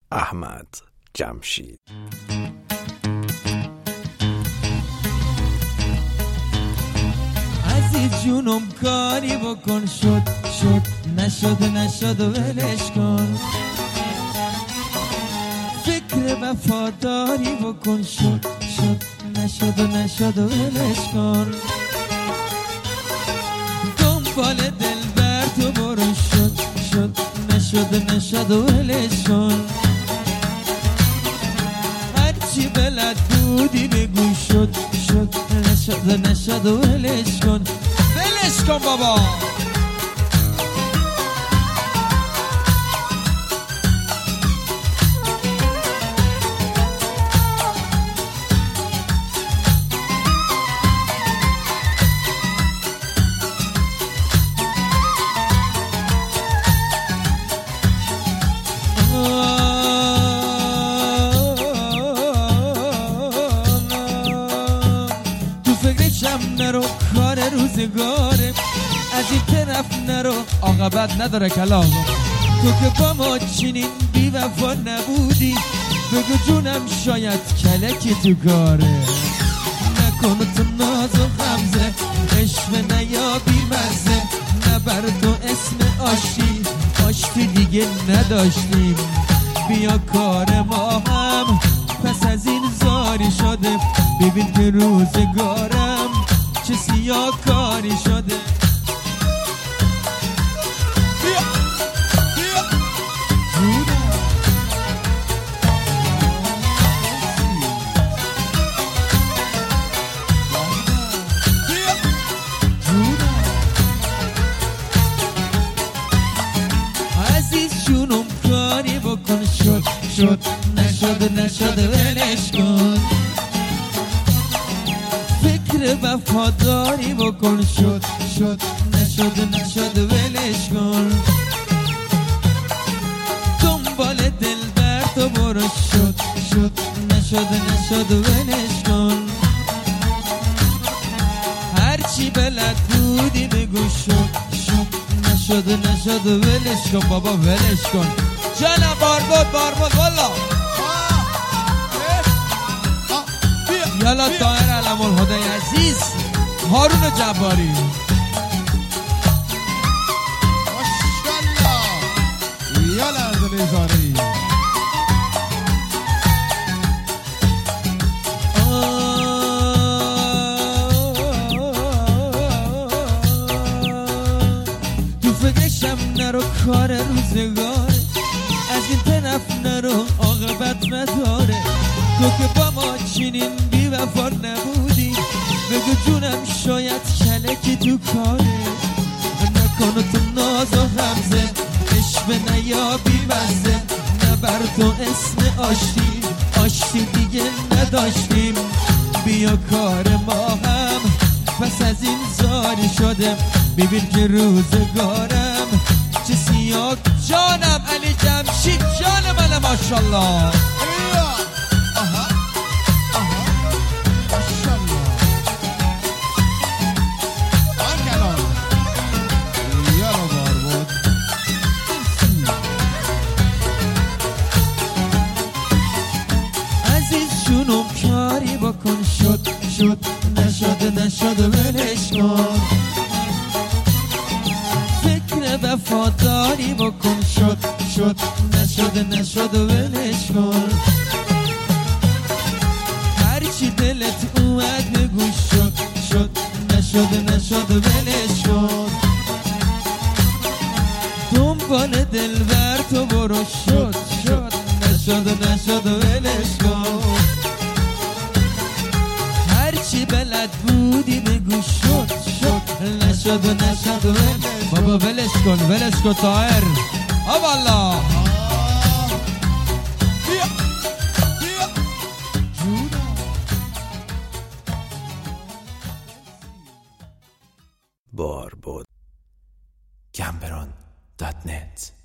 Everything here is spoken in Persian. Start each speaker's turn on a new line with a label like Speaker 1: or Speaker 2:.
Speaker 1: احمد جمشید.
Speaker 2: عزیز جونم کاری بکن، شد نشد و ولش کن. فکر وفاداری بکن، شد نشد و ولش کن. دنبال دلبر تو برو، شد نشد و ولش کن. هرچی بلد بودی بگو، شد نشد و ولش کن. ولش کن بابا. نرو کار روزگاره، از این طرف نرو عاقبت نداره کلام. تو که با ما چنین بی وفا نبودی، بگو جونم شاید کلکی تو کاره. نکن تو ناز و غمزه، عشق نیا بی مزه. نبر تو اسم آشتی دیگه نداشتیم. بیا کار ما هم پس از این زاری شده. ببین که روزگارم چه سیاه کاری شده. بیا عزیز جونم کاری بکن، شد نشد ولش کن. فکر وفاداری بکن، شد نشد ولش کن. دنبال دلبر تو برو، شد نشد ولش کن. هرچی بلد بودی بگو، شد نشد ولش کن بابا، ولش کن. جانم باربود والا. یالا طاهر علم الهدی عزیز، هارون جباری.
Speaker 3: ماشاءالله. یالا زنیزاری. تو فکرشم نرو کار روزگار، از این طرف نرو عاقبت نداره. تو که با ما چنین بی وفا نبودی، بگو جونم شاید کلکی تو کاره. نکن تو ناز و غمزه، عشق نیا بی مزه. نبر تو اسم آشتی دیگه نداشتیم. بیا کار ما هم پس از این زاری شده. ببین که روزگارم چه سیاه. جانم علی جمشید، جان من ماشاءالله. جونم کاری بکن، شد نشد ولش کن. فکر وفاداری بکن، شد نشد ولش کن. هرچی دلت اومد بگو، شد نشد ولش کن. دنبال دلبر تو برو، شد نشد ولش کن. هرچی بلد بودی بگو، شد نشد ولش. بابا ولش کن طاهر. والا
Speaker 1: باربود. Gamberon.net